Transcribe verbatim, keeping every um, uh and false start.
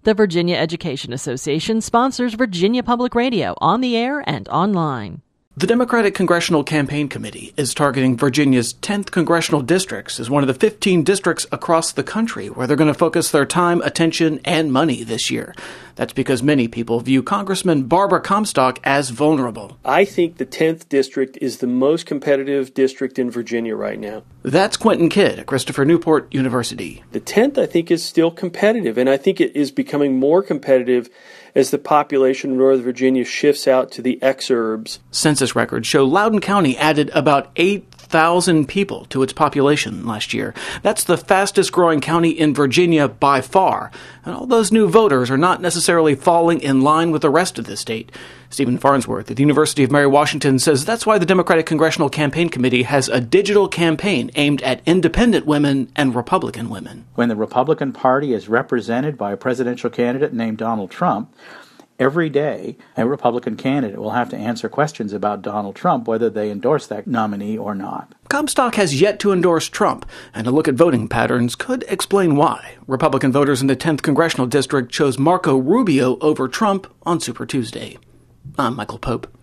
The Virginia Education Association sponsors Virginia Public Radio on the air and online. The Democratic Congressional Campaign Committee is targeting Virginia's tenth congressional districts as one of the fifteen districts across the country where they're going to focus their time, attention, and money this year. That's because many people view Congressman Barbara Comstock as vulnerable. I think the tenth district is the most competitive district in Virginia right now. That's Quentin Kidd at Christopher Newport University. The tenth, I think, is still competitive, and I think it is becoming more competitive as the population of Northern Virginia shifts out to the exurbs. Census records show Loudoun County added about eight thousand people to its population last year. That's the fastest growing county in Virginia by far. And all those new voters are not necessarily falling in line with the rest of the state. Stephen Farnsworth at the University of Mary Washington says that's why the Democratic Congressional Campaign Committee has a digital campaign aimed at independent women and Republican women. When the Republican Party is represented by a presidential candidate named Donald Trump, every day, a Republican candidate will have to answer questions about Donald Trump, whether they endorse that nominee or not. Comstock has yet to endorse Trump, and a look at voting patterns could explain why. Republican voters in the tenth Congressional District chose Marco Rubio over Trump on Super Tuesday. I'm Michael Pope.